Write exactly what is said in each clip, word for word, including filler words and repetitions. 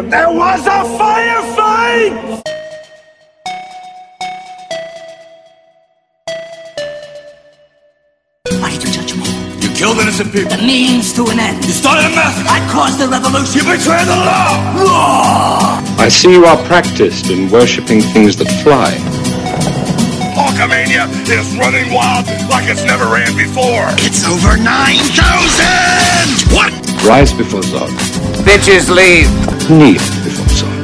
And there was a firefight! Why did you touch me? You killed innocent people. The means to an end. You started a massacre. I caused the revolution. You betrayed the law. Law! I see you are practiced in worshipping things that fly. Hulkamania is running wild like it's never ran before. It's over nine thousand! What? Rise before Zod. Bitches leave. Kneel before Zod.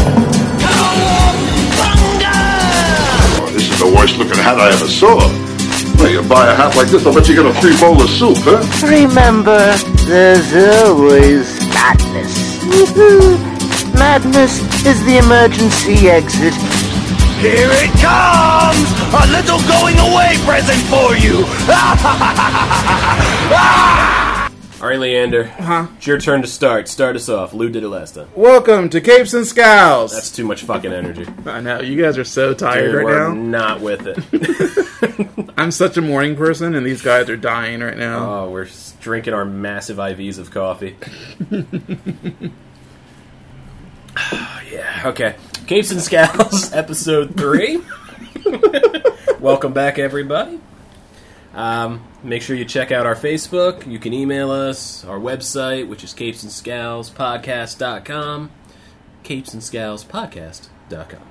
Oh, this is the worst looking hat I ever saw. Well, you buy a hat like this, I'll bet you get a free bowl of soup, huh? Remember, there's always madness. Madness is the emergency exit. Here it comes! A little going away present for you! All right, Leander. Huh? It's your turn to start. Start us off. Lou did it last time. Welcome to Capes and Scowls. That's too much fucking energy. I know, you guys are so tired Dude, right we're now. not with it. I'm such a morning person, and these guys are dying right now. Oh, we're s- drinking our massive I Vs of coffee. Yeah, okay. Capes and Scowls, episode three. Welcome back, everybody. Um, make sure you check out our Facebook. You can email us, our website, which is capes and scowls podcast dot com. capes and scowls podcast dot com.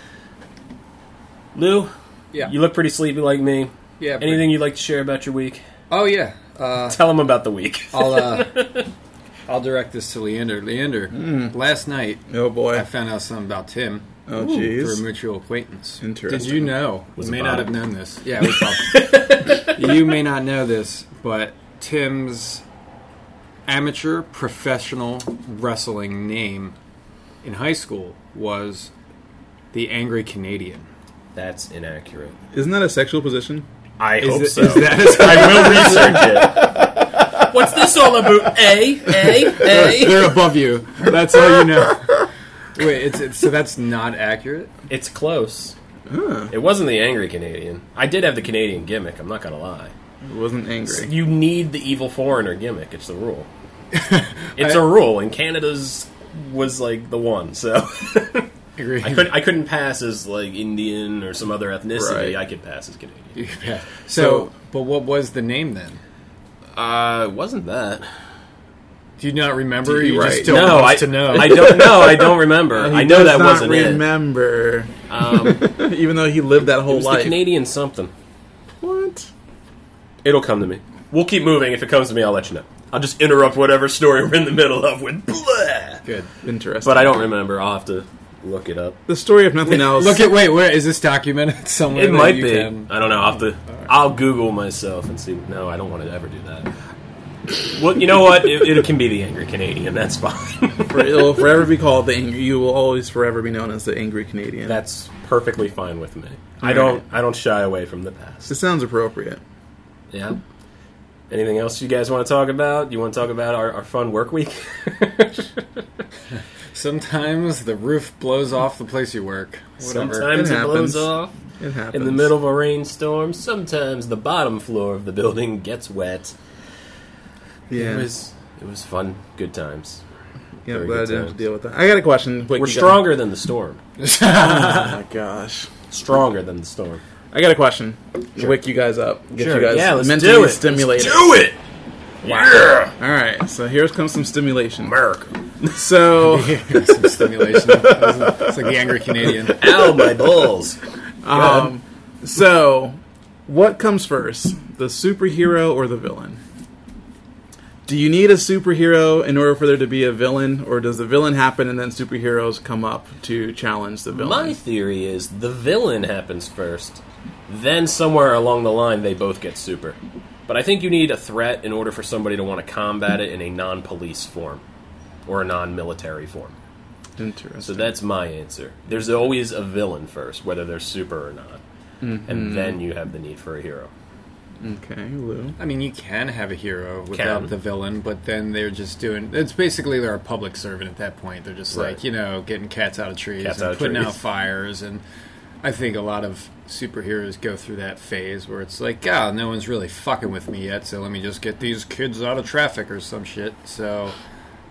Lou, Yeah. you look pretty sleepy like me. Yeah. Anything pretty- you'd like to share about your week? Oh yeah. Uh, Tell them about the week. I'll uh, I'll direct this to Leander. Leander, last night Oh boy. I found out something about Tim Oh through a jeez. mutual acquaintance. Interesting. Did you know? Was you it may not Bob? have known this. Yeah, it was Bob. You may not know this, but Tim's amateur professional wrestling name in high school was the Angry Canadian. That's inaccurate. Isn't that a sexual position? I Is hope it- so. is that a- I will research it. What's this all about? A, A, A. They're above you. That's all you know. Wait, it's, it's so that's not accurate? It's close. Huh. It wasn't the Angry Canadian. I did have the Canadian gimmick, I'm not going to lie. It wasn't angry. You need the evil foreigner gimmick. It's the rule. It's a rule, and Canada's was like the one, so... Agree. I, could, I couldn't pass as like Indian or some other ethnicity. Right. I could pass as Canadian. Yeah. So, but what was the name then? Uh, it wasn't that. Do you not remember? Do you- You right. just don't No, want I, us to know. I don't know. I don't remember. He I know does that not wasn't remember. it. Um, Even though he lived that it whole was the life. Canadian something. What? It'll come to me. We'll keep moving. If it comes to me, I'll let you know. I'll just interrupt whatever story we're in the middle of with blah. Good. Interesting. But I don't remember. I'll have to look it up. The story of nothing else. Look at wait, where is this documented somewhere? It that might you be. can- I don't know. I'll have to. I'll Google myself and see. No, I don't want to ever do that. Well, you know what? It, it can be the Angry Canadian. That's fine. For, it'll forever be called the angry. You will always forever be known as the Angry Canadian. That's perfectly fine with me. I All don't. right. I don't shy away from the past. It sounds appropriate. Yeah. Anything else you guys want to talk about? You want to talk about our, our fun work week? Sometimes the roof blows off the place you work. Whatever. Sometimes It it, blows happens. off It happens. in the middle of a rainstorm. Sometimes the bottom floor of the building gets wet. Yeah. It was. It was fun. Good times. Yeah, very glad I good didn't have to times. deal with that. I got a question. Quick, We're you got- stronger than the storm. Oh my gosh. Stronger than the storm. I got a question. To wake you guys up. Get Sure. you guys Yeah, let's mentally do it. stimulated. Let's do it. Yeah. Alright, so here comes some stimulation. America. So, Some stimulation. It's like the Angry Canadian. Ow, my balls. um, so, what comes first? The superhero or the villain? Do you need a superhero in order for there to be a villain, or does the villain happen and then superheroes come up to challenge the villain? My theory is the villain happens first, then somewhere along the line they both get super. But I think you need a threat in order for somebody to want to combat it in a non-police form or a non-military form. Interesting. So that's my answer. There's always a villain first, whether they're super or not. Mm-hmm. And then you have the need for a hero. Okay, Lou. I mean, you can have a hero without Can. the villain, but then they're just doing... It's basically they're a public servant at that point. They're just Right. like, you know, getting cats out of trees Cats and out of putting trees. out fires. And I think a lot of superheroes go through that phase where it's like, God, no one's really fucking with me yet, so let me just get these kids out of traffic or some shit. So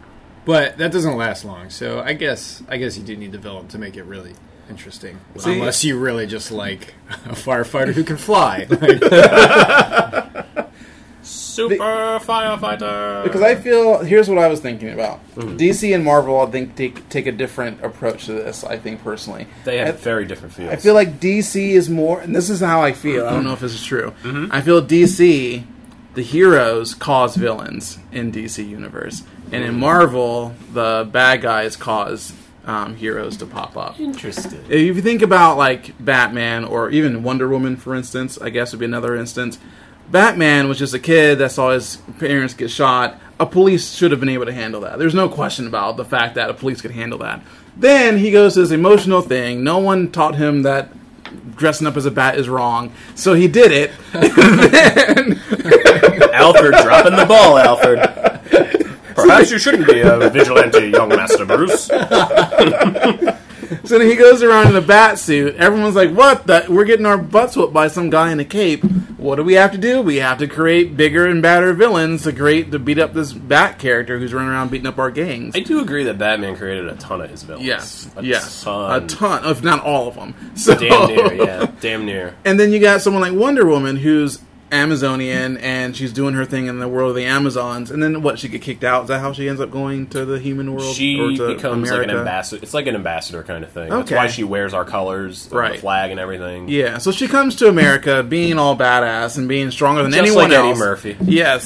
But that doesn't last long, so I guess I guess you do need the villain to make it really interesting. See? Unless you really just like a firefighter who can fly. Like, Super firefighter. Because I feel, here's what I was thinking about. D C and Marvel, I think, take take a different approach to this, I think, personally. They have I, very different feels. I feel like D C is more, and this is how I feel, I don't know if this is true. Mm-hmm. I feel D C, the heroes cause villains in D C Universe. And in Marvel, the bad guys cause um, heroes to pop up. Interesting. If you think about, like, Batman, or even Wonder Woman, for instance, I guess would be another instance. Batman was just a kid that saw his parents get shot. A police should have been able to handle that. There's no question about the fact that a police could handle that. Then he goes to this emotional thing. No one taught him that dressing up as a bat is wrong, so he did it. then... Alfred dropping the ball, Alfred. Perhaps you shouldn't be a vigilante, young Master Bruce. So then he goes around in a bat suit. Everyone's like, what? The? We're getting our butts whooped by some guy in a cape. What do we have to do? We have to create bigger and badder villains to create to beat up this bat character who's running around beating up our gangs. I do agree that Batman created a ton of his villains. Yes, a yes. ton. A ton, if not all of them. So, Damn near, yeah. Damn near. And then you got someone like Wonder Woman who's Amazonian, and she's doing her thing in the world of the Amazons, and then what, she get kicked out? Is that how she ends up going to the human world? She or to becomes America? like an ambassador. It's like an ambassador kind of thing. That's Okay. why she wears our colors, Right. the flag and everything. Yeah, so she comes to America being all badass and being stronger than Just anyone like Eddie else. Murphy. Yes.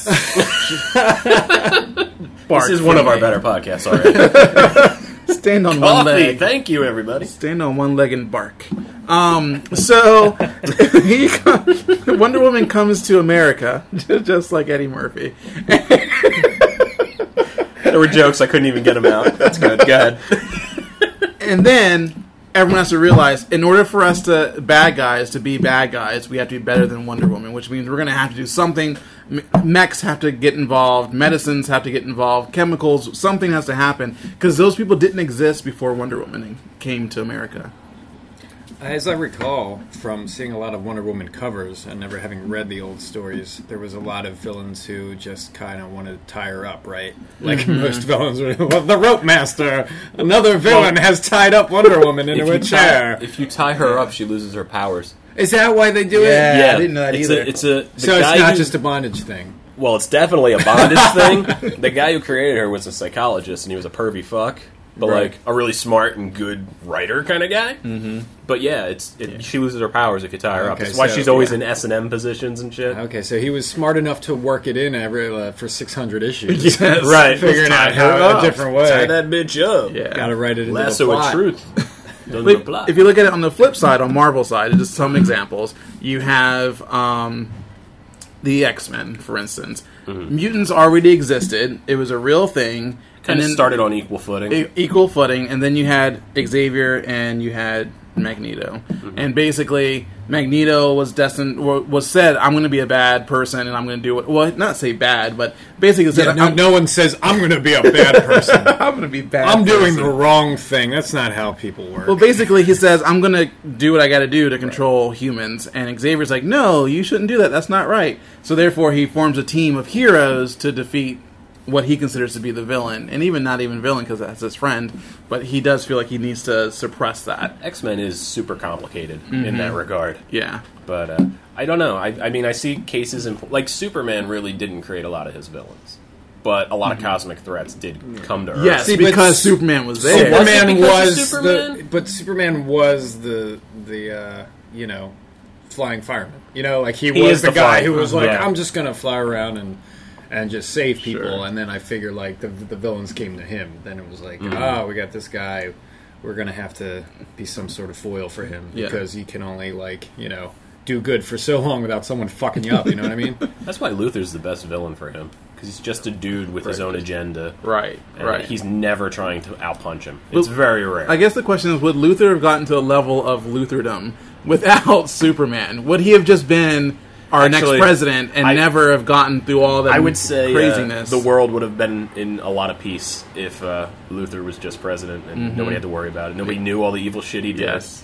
This is one of our better podcasts already. Stand on one Coffee, leg. thank you, everybody. Stand on one leg and bark. Um, so he comes, Wonder Woman comes to America, just like Eddie Murphy. There were jokes, I couldn't even get them out. That's good, go ahead. And then everyone has to realize, in order for us to, bad guys, to be bad guys, we have to be better than Wonder Woman, which means we're going to have to do something. Me- Mechs have to get involved, medicines have to get involved, chemicals, something has to happen, because those people didn't exist before Wonder Woman came to America. as I recall from seeing a lot of Wonder Woman covers and never having read the old stories, there was a lot of villains who just kind of wanted to tie her up, right? Like Mm-hmm. most villains were, well, the rope master, another villain Well, has tied up Wonder Woman into If a you, chair. tie, if you tie her up, she loses her powers. Is that why they do Yeah. it? I didn't know that it's either. A, it's a the So it's guy not who- just a bondage thing. Well, it's definitely a bondage thing. The guy who created her was a psychologist, and he was a pervy fuck, but Right. like a really smart and good writer kind of guy. Mm-hmm. But yeah, it's it, Yeah. she loses her powers if you tie her up. Okay, That's why so- she's always yeah. in S and M positions and shit. Okay, so he was smart enough to work it in every uh, for six hundred issues. Yes. Right, Figuring Tie out her how up. a different way. Tie that bitch up. Yeah. Got to write it into Lasso the of plot. truth. Doesn't But apply. if you look at it on the flip side, on Marvel side, just some examples, you have um, the X-Men, for instance. Mm-hmm. Mutants already existed; it was a real thing. kind of then started on equal footing. e- equal footing, and then you had Xavier and you had Magneto, Mm-hmm. and basically Magneto was destined wa- was said, "I'm going to be a bad person, and I'm going to do what." Well, not say bad, but basically said, Yeah, no, I'm, no one says, I'm going to be a bad person. I'm going to be bad. I'm doing person." the wrong thing. That's not how people work. Well, basically, he says, I'm going to do what I got to do to control humans. And Xavier's like, no, you shouldn't do that. That's not right. So therefore, he forms a team of heroes to defeat what he considers to be the villain. And even not even villain, because that's his friend. But he does feel like he needs to suppress that. X-Men is super complicated in Mm-hmm. that regard. Yeah. But uh, I don't know. I, I mean, I see cases in like Superman really didn't create a lot of his villains, but a lot of cosmic threats did come to Earth. Yes, See, but because s- Superman was there. Was it Superman because of was Superman? the, but Superman was the the uh, you know flying fireman. You know, like he, He was is the, the guy flying who was like, fireman. Yeah. I'm just gonna fly around and and just save people. Sure. And then I figure like the the villains came to him. Then it was like, Mm-hmm. oh, we got this guy. We're gonna have to be some sort of foil for him Yeah. because he can only like you know do good for so long without someone fucking you up. You know what I mean? That's why Luther's the best villain for him, because he's just a dude with his Right. own agenda. Right, And right. He's never trying to outpunch him. It's But- very rare. I guess the question is, would Luther have gotten to a level of Lutherdom without Superman? Would he have just been our Actually, next president and I- never have gotten through all that I would say uh, craziness? the world would have been in a lot of peace if uh, Luther was just president and Mm-hmm. nobody had to worry about it. Nobody knew all the evil shit he did. Yes.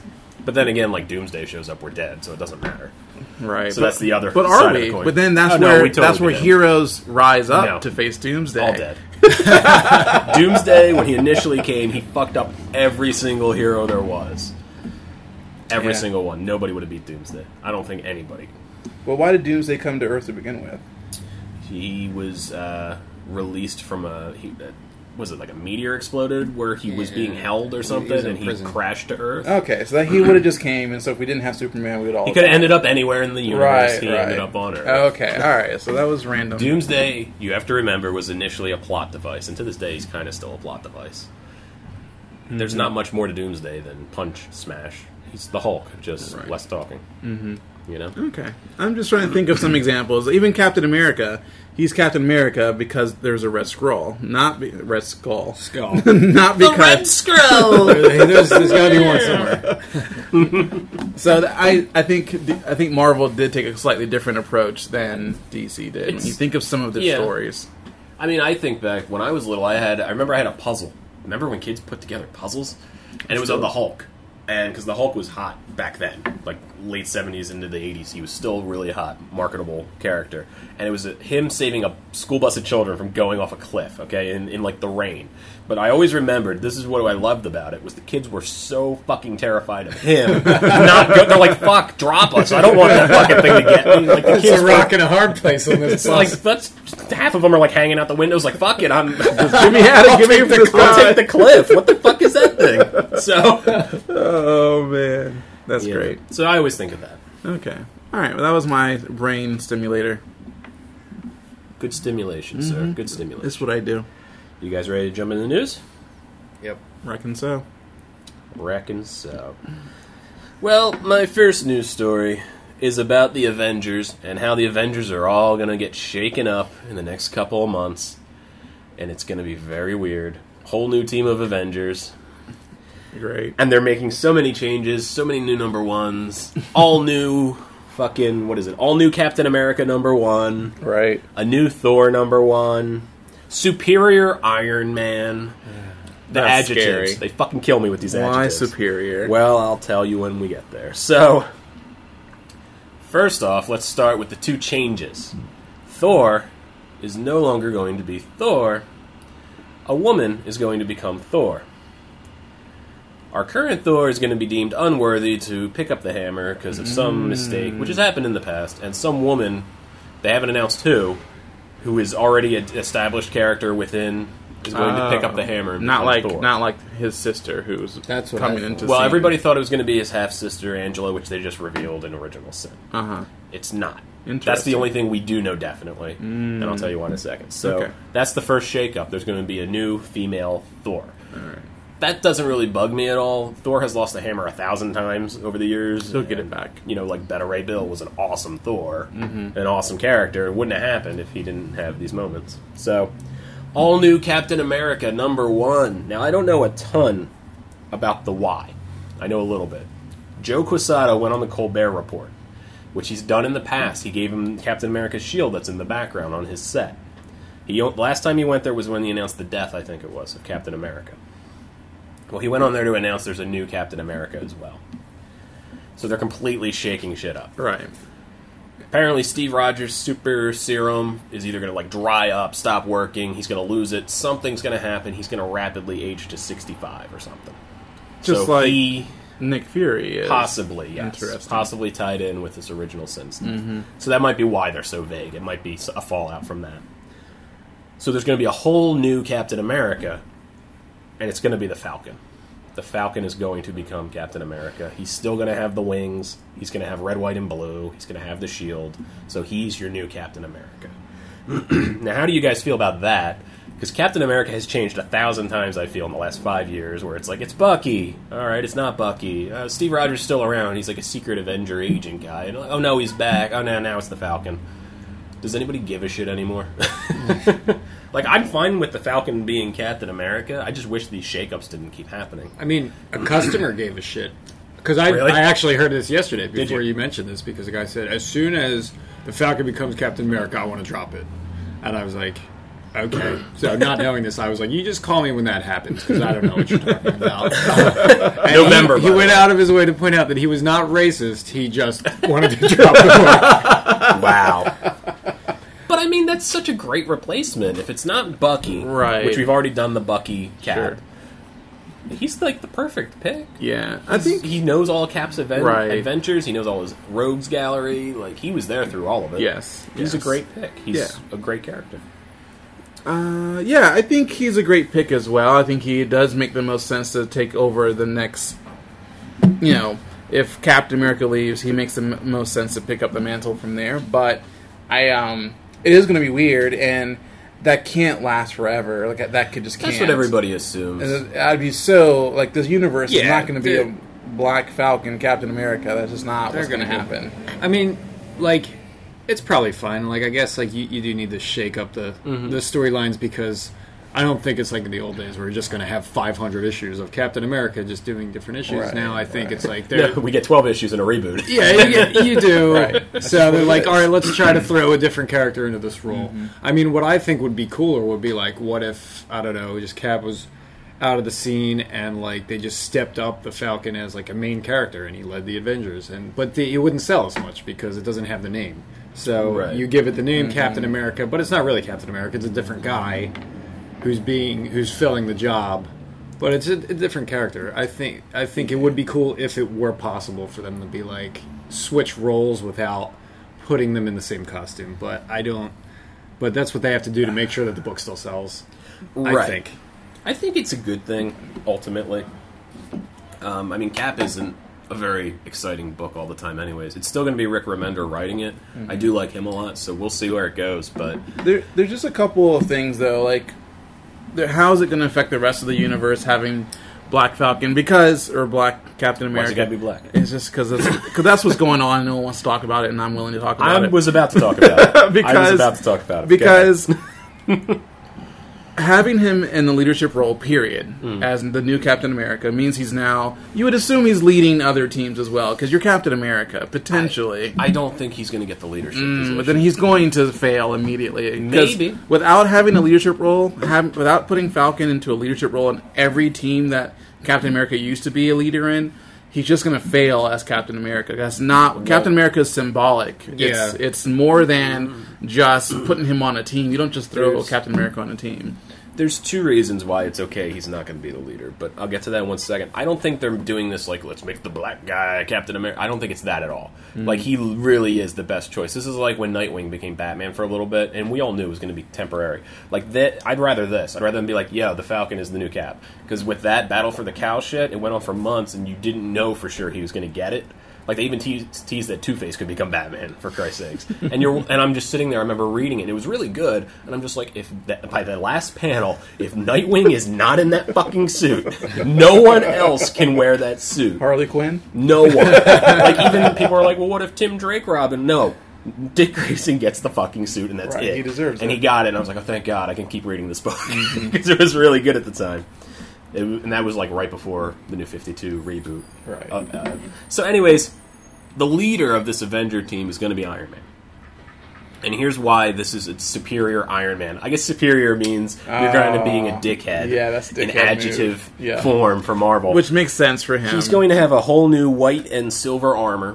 But then again, like Doomsday shows up, we're dead, so it doesn't matter. Right. So but, that's the other But side are of we? the coin. But then that's Oh, no, where we totally that's where did. heroes rise up No. to face Doomsday. All dead. Doomsday, when he initially came, he fucked up every single hero there was. Every Yeah. single one. Nobody would have beat Doomsday. I don't think anybody. Well, why did Doomsday come to Earth to begin with? He was uh, released from a... He, uh, was it like a meteor exploded where he was Yeah. being held or He something was in and he prison. crashed to Earth? Okay, so that he would have just came, and so if we didn't have Superman, we would all. He could have die. ended up anywhere in the universe. Right, he right. ended up on Earth. Okay, all right. So that was random. Doomsday, you have to remember, was initially a plot device, and to this day, he's kind of still a plot device. Mm-hmm. There's not much more to Doomsday than punch, smash. He's the Hulk, just Right. less talking. Mm-hmm. You know? Okay, I'm just trying to think of some examples. Even Captain America, he's Captain America because there's a Red Scroll, not be, Red Skull, Skull. not because. Scroll! there's there's got to be one somewhere. So th- I, I think I think Marvel did take a slightly different approach than D C did. When It's- you think of some of their yeah. stories, I mean, I think back when I was little, I had I remember I had a puzzle. Remember when kids put together puzzles, and it was of the Hulk, and because the Hulk was hot back then, like late seventies into the eighties, he was still really hot, marketable character, and it was uh, him saving a school bus of children from going off a cliff, okay, in, in like the rain. But I always remembered, this is what I loved about it, was the kids were so fucking terrified of him. Not go, they're like, fuck, drop us. I don't want that fucking thing to get me. Like, the It's kids a were- rock in a hard place on this It's like, bus. that's, half of them are like hanging out the windows like, fuck it, I'm... give me at it, give me I'll the take the, I'll sky. take the cliff. What the fuck is that thing? So, Oh man, that's yeah. great. So I always think of that. Okay, all right. Well, that was my brain stimulator. Good stimulation, sir. Good stimulation. That's what I do. You guys ready to jump into the news? Yep. Reckon so. Reckon so. Well, my first news story is about the Avengers and how the Avengers are all going to get shaken up in the next couple of months. And it's going to be very weird. Whole new team of Avengers. Great. And they're making so many changes, so many new number ones. All new fucking, what is it? All new Captain America number one. Right. A new Thor number one. Superior Iron Man. The That's adjectives. scary. They fucking kill me with these Why adjectives. superior? Well, I'll tell you when we get there. So, first off, let's start with the two changes. Thor is no longer going to be Thor. A woman is going to become Thor. Our current Thor is going to be deemed unworthy to pick up the hammer because of some mistake, which has happened in the past, and some woman, they haven't announced who, who is already an established character within, is going to pick up the hammer and Not become like Thor. not like his sister who's That's what coming I into. Well, scene. everybody thought it was going to be his half-sister, Angela, which they just revealed in Original Sin. Uh huh. It's not. Interesting. That's the only thing we do know definitely, and I'll tell you why in a second. So, Okay. that's the first shakeup. There's going to be a new female Thor. All right. That doesn't really bug me at all. Thor has lost the hammer a thousand times over the years. He'll get it and, back. You know, like Beta Ray Bill was an awesome Thor, an awesome character. It wouldn't have happened if he didn't have these moments. So, all new Captain America number one. Now, I don't know a ton about the why. I know a little bit. Joe Quesada went on the Colbert Report, which he's done in the past. He gave him Captain America's shield that's in the background on his set. He last time he went there was when he announced the death, I think it was, of Captain America. Well, he went on there to announce there's a new Captain America as well. So they're completely shaking shit up. Right. Apparently, Steve Rogers' super serum is either going to like dry up, stop working. He's going to lose it. Something's going to happen. He's going to rapidly age to sixty-five or something. Just so like he Nick Fury is. possibly, yes, Interesting. possibly tied in with this original Sin stuff. So that might be why they're so vague. It might be a fallout from that. So there's going to be a whole new Captain America, and it's going to be the Falcon. The Falcon is going to become Captain America. He's still going to have the wings. He's going to have red, white, and blue. He's going to have the shield. So he's your new Captain America. Now, how do you guys feel about that? Because Captain America has changed a thousand times, I feel, in the last five years, where it's like, it's Bucky. All right, it's not Bucky. Uh, Steve Rogers is still around. He's like a secret Avenger agent guy. And, oh, no, he's back. Oh, no, now it's the Falcon. Does anybody give a shit anymore? Like, I'm fine with the Falcon being Captain America. I just wish these shakeups didn't keep happening. I mean, a customer gave a shit. Because I, Really? I actually heard this yesterday before you? you? mentioned this, because the guy said, as soon as the Falcon becomes Captain America, I want to drop it. And I was like, Okay. So not knowing this, I was like, you just call me when that happens, because I don't know what you're talking about. And November, He, he by went the way. out of his way to point out that he was not racist. He just wanted to drop the word. Wow. But I mean, that's such a great replacement. If it's not Bucky, Right. which we've already done the Bucky Cap, Sure. he's like the perfect pick. Yeah, I think he knows all Cap's adven- Right. adventures. He knows all his rogues gallery. Like, he was there through all of it. yes, He's yes. a great pick. He's Yeah. a great character. Uh, yeah, I think he's a great pick as well. I think he does make the most sense to take over the next. You know, if Captain America leaves, he makes the m- most sense to pick up the mantle from there. But I, um, it is going to be weird, and that can't last forever. Like that could just can't. That's what everybody assumes. And I'd be so like this universe is Yeah, not going to be they're- a Black Falcon Captain America. That's just not what's They're going to gonna be- happen. I mean, like, it's probably fine. Like, I guess like you, you do need to shake up the the storylines, because I don't think it's like in the old days where you're just going to have five hundred issues of Captain America just doing different issues. Right, now I think it's like Yeah, they're we get twelve issues in a reboot. yeah, you, get- you do. Right. So they're what it like, is. all right, let's try to throw a different character into this role. I mean, what I think would be cooler would be like, what if, I don't know, just Cap was out of the scene and like they just stepped up the Falcon as like a main character and he led the Avengers, and but the, it wouldn't sell as much because it doesn't have the name. So Right. you give it the name Captain America, but it's not really Captain America. It's a different guy who's being who's filling the job. But it's a, a different character. I think I think it would be cool if it were possible for them to be like switch roles without putting them in the same costume. But I don't. But that's what they have to do to make sure that the book still sells. I Right. think. I think it's a good thing, ultimately. Um, I mean, Cap isn't a very exciting book all the time anyways. It's still going to be Rick Remender writing it. I do like him a lot, so we'll see where it goes. But There, there's just a couple of things though, like there, how is it going to affect the rest of the universe having Black Falcon because or Black Captain why's America? it got to be black? It's just because because that's what's going on. No one wants to talk about it, and I'm willing to talk about I it. was about to talk about it. I was Because- about to talk about it. because having him in the leadership role, period, Hmm. as the new Captain America means he's now. You would assume he's leading other teams as well because you're Captain America potentially. I don't think he's going to get the leadership position. But then he's going to fail immediately. 'Cause Maybe. without having a leadership role, have, without putting Falcon into a leadership role in every team that Captain America used to be a leader in, he's just going to fail as Captain America. That's not Captain America is symbolic. It's, Yeah. it's more than just putting him on a team. You don't just throw There's- Captain America on a team. There's two reasons why it's okay he's not going to be the leader, but I'll get to that in one second. I don't think they're doing this like, let's make the black guy Captain America. I don't think it's that at all. Like, he really is the best choice. This is like when Nightwing became Batman for a little bit, and we all knew it was going to be temporary. Like, that, I'd rather this. I'd rather them be like, yeah, the Falcon is the new Cap. Because with that Battle for the Cow shit, it went on for months, and you didn't know for sure he was going to get it. Like, they even teased, teased that Two-Face could become Batman, for Christ's sakes. And you're and I'm just sitting there, I remember reading it, and it was really good, and I'm just like, if that, by the last panel, if Nightwing is not in that fucking suit, no one else can wear that suit. Harley Quinn? No one. Like, even people are like, well, what if Tim Drake Robin? No. Dick Grayson gets the fucking suit, and that's Right, it. he deserves and it. he got it, and I was like, oh, thank God, I can keep reading this book. Because it was really good at the time. It, and that was like right before the New fifty-two reboot. Right. Uh, uh, so, anyways, the leader of this Avenger team is going to be Iron Man. And here's why this is a superior Iron Man. I guess superior means you're kind of being a dickhead. Yeah, that's an dickhead adjective move. Yeah. form for Marvel. Which makes sense for him. He's going to have a whole new white and silver armor.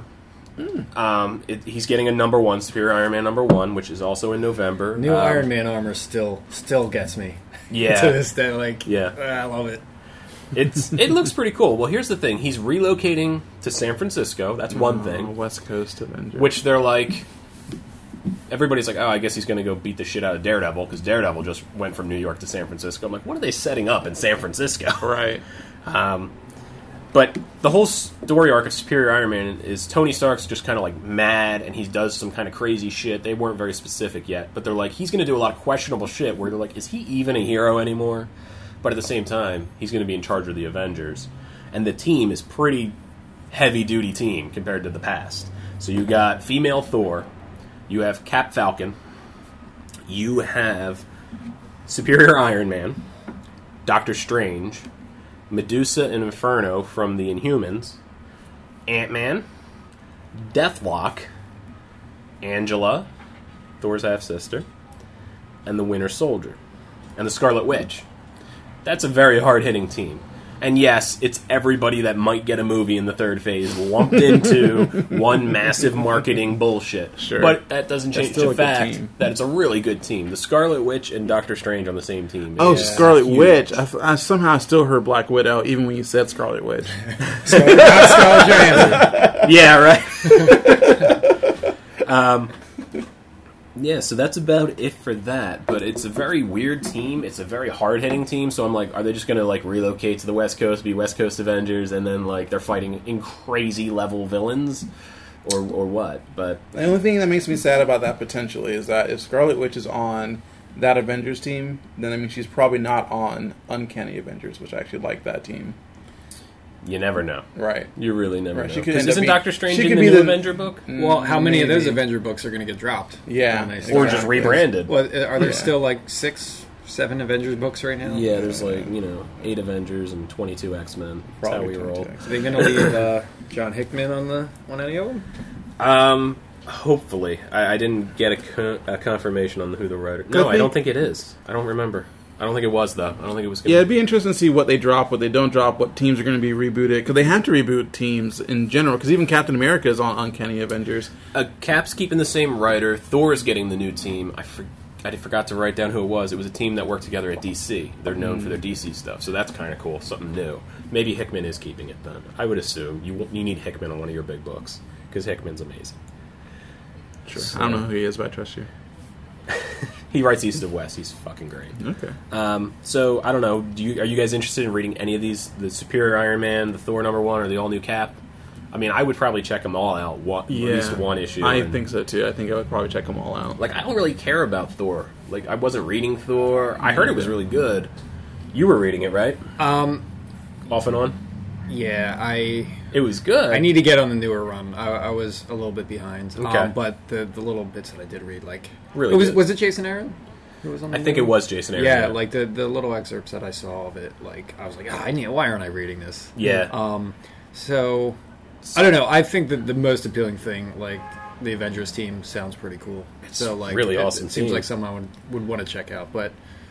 Um, it, he's getting a number one, Superior Iron Man number one, which is also in November. New um, Iron Man armor still still gets me. Yeah. to this day, like Yeah. I love it. It's it looks pretty cool. Well, here's the thing: he's relocating to San Francisco. That's one Oh, thing. West Coast Avenger. Which they're like, everybody's like, oh, I guess he's going to go beat the shit out of Daredevil because Daredevil just went from New York to San Francisco. I'm like, what are they setting up in San Francisco? Right. Um, but the whole story arc of Superior Iron Man is Tony Stark's just kind of like mad, and he does some kind of crazy shit. They weren't very specific yet, but they're like, he's going to do a lot of questionable shit where they're like, is he even a hero anymore? But at the same time, he's going to be in charge of the Avengers, and the team is pretty heavy-duty team compared to the past. So you got female Thor, you have Cap Falcon, you have Superior Iron Man, Doctor Strange, Medusa and Inferno from the Inhumans, Ant-Man, Deathlock, Angela, Thor's half-sister, and the Winter Soldier. and the Scarlet Witch. That's a very hard-hitting team. And yes, it's everybody that might get a movie in the third phase lumped into one massive marketing bullshit. Sure. But that doesn't That's change still the a good fact team. that it's a really good team. The Scarlet Witch and Doctor Strange on the same team. Oh, is Scarlet huge. Witch. I, I somehow still heard Black Widow, even when you said Scarlet Witch. So, not Scarlett Johansson. Yeah, right. um, yeah, so that's about it for that. But it's a very weird team. It's a very hard-hitting team. So I'm like, are they just going to like relocate to the West Coast, be West Coast Avengers, and then like they're fighting in crazy level villains, or or what? But The only thing that makes me sad about that potentially is that if Scarlet Witch is on that Avengers team, then I mean she's probably not on Uncanny Avengers, which I actually like that team. you never know. Right. You really never Right, know. she could 'Cause end up isn't being- Doctor Strange she in could the be new the- Avenger book? Well, how many of those Maybe. Avenger books are going to get dropped? Yeah. When they Or Or start? just rebranded. Well, are there Yeah. still like six, seven Avengers books right now? Yeah, there's like, you know, eight Avengers and twenty-two X-Men. That's how Probably we roll. twenty-two. Are they going to leave uh, John Hickman on the on any of them? Um, hopefully. I, I didn't get a, co- a confirmation on who the writer... No, I I, think- don't think it is. I don't remember. I don't think it was, though. I don't think it was... Gonna Yeah, it'd be interesting to see what they drop, what they don't drop, what teams are going to be rebooted. Because they have to reboot teams in general. Because even Captain America is on Uncanny Avengers. Uh, Cap's keeping the same writer. Thor's getting the new team. I, for, I forgot to write down who it was. It was a team that worked together at D C. They're known for their D C stuff, so that's kind of cool. Something new. Maybe Hickman is keeping it then. I would assume. You w- you need Hickman on one of your big books. Because Hickman's amazing. Sure. I don't know who he is, but I trust you. He writes East of West. He's fucking great. Okay. Um, so I don't know. Do you are you guys interested in reading any of these? The Superior Iron Man, the Thor number one, or the all new Cap? I mean, I would probably check them all out. One, Yeah. At least one issue. I and- think so, too. I think I would probably check them all out. Like, I don't really care about Thor. Like, I wasn't reading Thor. I heard it was really good. You were reading it, right? Um, Off and on. yeah, I It was good. I need to get on the newer run. I, I was a little bit behind. Okay. Um, but the the little bits that I did read, like Really it was good. was it Jason Aaron? Who was on the I think it new one? was Jason Aaron. Yeah, like the the little excerpts that I saw of it, like I was like, ah, I need. Why aren't I reading this? Yeah. Um, so I don't know. I think that the most appealing thing, like the Avengers team, sounds pretty cool. It's so like really it, awesome It seems team. like something I would would want to check out. But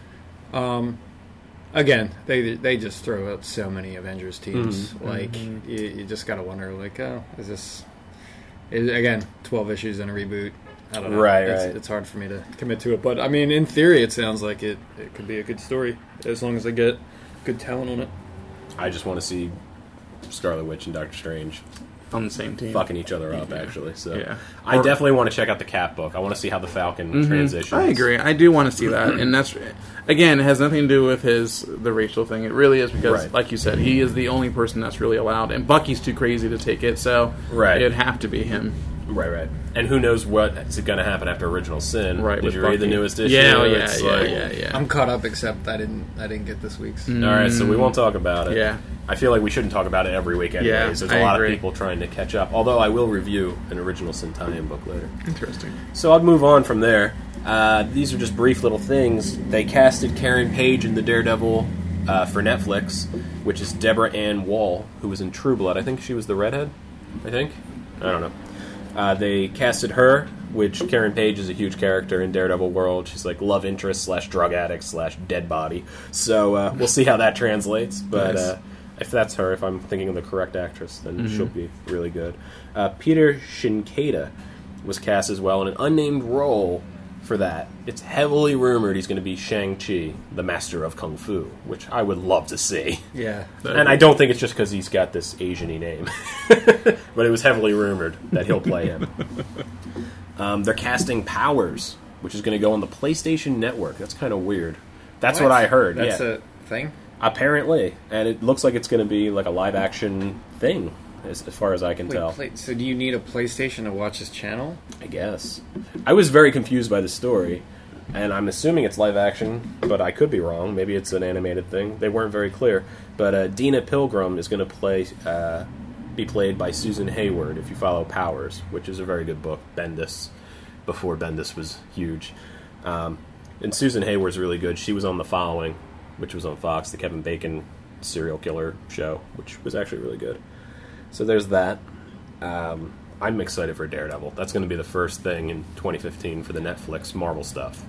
um, again, they they just throw out so many Avengers teams. Mm-hmm. Like you, you just gotta wonder, like, oh, is this is, again twelve issues and a reboot? I don't know. Right, it's, right. it's hard for me to commit to it, but I mean, in theory, it sounds like it, it could be a good story as long as I get good talent on it. I just want to see Scarlet Witch and Doctor Strange On the same team. fucking each other up, actually. So Yeah. I Or- definitely want to check out the Cap book. I want to see how the Falcon Mhm. transitions. I agree. I do want to see that, and that's again, it has nothing to do with his the racial thing. It really is because, Right. like you said, he is the only person that's really allowed, and Bucky's too crazy to take it, so Right. it'd have to be him. Right, right. And who knows what's going to happen after Original Sin? Right, Did with you read the Bucky. newest issue? Yeah, oh, yeah, It's yeah, like- yeah, yeah. I'm caught up, except I didn't I didn't get this week's. All right, so we won't talk about it. Yeah. I feel like we shouldn't talk about it every week anyways. Yeah, There's I a lot agree. of people trying to catch up. Although I will review an Original Sin tie-in book later. Interesting. So I'll move on from there. Uh, these are just brief little things. They casted Karen Page in the Daredevil uh, for Netflix, which is Deborah Ann Wall, who was in True Blood. I think she was the redhead. I think. I don't know. Uh, they casted her, which Karen Page is a huge character in Daredevil world. She's like love interest slash drug addict slash dead body. So uh, we'll see how that translates. But Nice. uh, if that's her, if I'm thinking of the correct actress, then she'll be really good. Uh, Peter Shinkata was cast as well in an unnamed role for that. It's heavily rumored he's going to be Shang-Chi, the master of Kung Fu, which I would love to see. Yeah, And I don't think it's just because he's got this Asian-y name. But it was heavily rumored that he'll play him. Um, they're casting Powers, which is going to go on the PlayStation Network. That's kind of weird. That's what, I heard, That's yeah. a thing. Apparently. And it looks like it's going to be like a live-action thing, as, as far as I can Wait, tell. play, so do you need a PlayStation to watch this channel? I guess. I was very confused by the story, and I'm assuming it's live action, but I could be wrong. Maybe it's an animated thing. They weren't very clear. But uh, Dina Pilgrim is going to play, uh, be played by Susan Hayward, if you follow Powers, which is a very good book. Bendis, before Bendis was huge. Um, and Susan Hayward's really good. She was on The Following, which was on Fox, the Kevin Bacon serial killer show, which was actually really good. So there's that. Um, I'm excited for Daredevil. That's going to be the first thing in twenty fifteen for the Netflix Marvel stuff.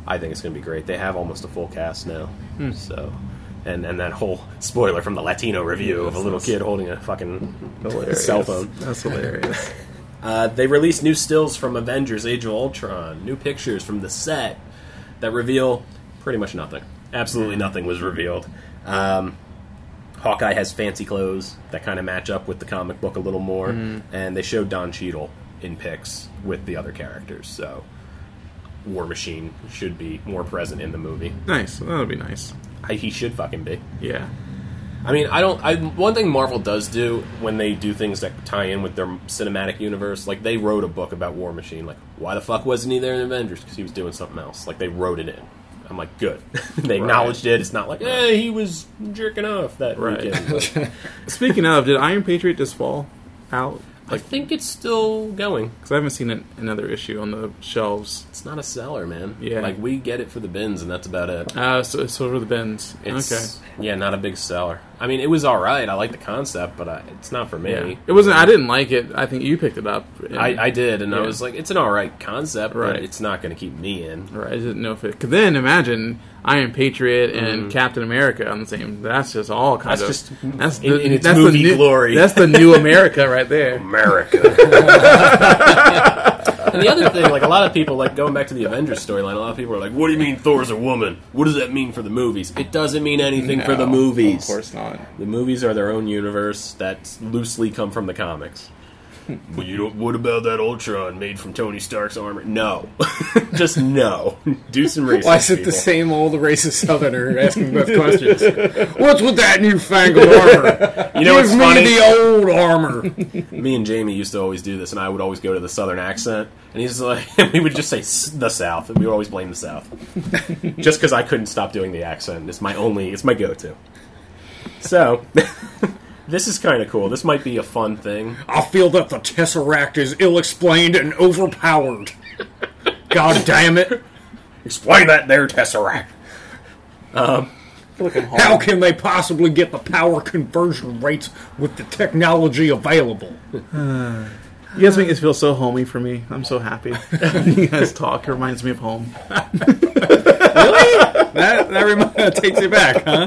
I think it's going to be great. They have almost a full cast now, Hmm. so and and that whole spoiler from the Latino review of a little kid holding a fucking Hilarious. cell phone. That's hilarious. Uh, they released new stills from Avengers: Age of Ultron, new pictures from the set that reveal pretty much nothing. Absolutely nothing was revealed. Um, Hawkeye has fancy clothes that kind of match up with the comic book a little more, and they showed Don Cheadle in pics with the other characters, so War Machine should be more present in the movie. Nice. That'll be nice. I, he should fucking be. Yeah. I mean, I don't. I one thing Marvel does do when they do things that tie in with their cinematic universe, like they wrote a book about War Machine. Like, why the fuck wasn't he there in Avengers? Because he was doing something else. Like they wrote it in. I'm like, good. They acknowledged it. It's not like, hey, he was jerking off that Right. weekend. Like, Speaking of, did Iron Patriot just fall out? I think it's still going. Because I haven't seen an, another issue on the shelves. It's not a seller, man. Yeah. Like we get it for the bins, and that's about it. Uh, so, so for the bins. It's, Okay. Yeah, not a big seller. I mean, it was all right. I like the concept, but I, it's not for me. Yeah. It wasn't. I didn't like it. I think you picked it up. and- I, I did, and I Yeah. was like, it's an all right concept, Right. but it's not going to keep me in. Right. I didn't know if it. Because then imagine Iron Patriot and Mm. Captain America on the same. That's just all kind That's of. just that's in- in its that's movie the new, glory. That's the new America right there. America. And the other thing, like a lot of people, like going back to the Avengers storyline, a lot of people are like, "What do you mean Thor's a woman? What does that mean for the movies?" It doesn't mean anything for the No, movies. Of course not. The movies are their own universe that loosely come from the comics. But you don't. What about that Ultron made from Tony Stark's armor? No, just no. Do some research. Why is it people. the same old racist southerner asking both questions? What's with that newfangled armor? You know what's Give me funny? the old armor. Me and Jamie used to always do this, and I would always go to the Southern accent, and he's like, we would just say "S- the South, and we would always blame the South, just because I couldn't stop doing the accent. It's my only, it's my go-to. So, this is kind of cool. This might be a fun thing. I feel that the Tesseract is ill-explained and overpowered. God damn it. Explain that there, Tesseract. How can they possibly get the power conversion rates with the technology available? You guys make it feel so homey for me. I'm so happy. You guys talk. It reminds me of home. That, that, rem- that takes you back, huh?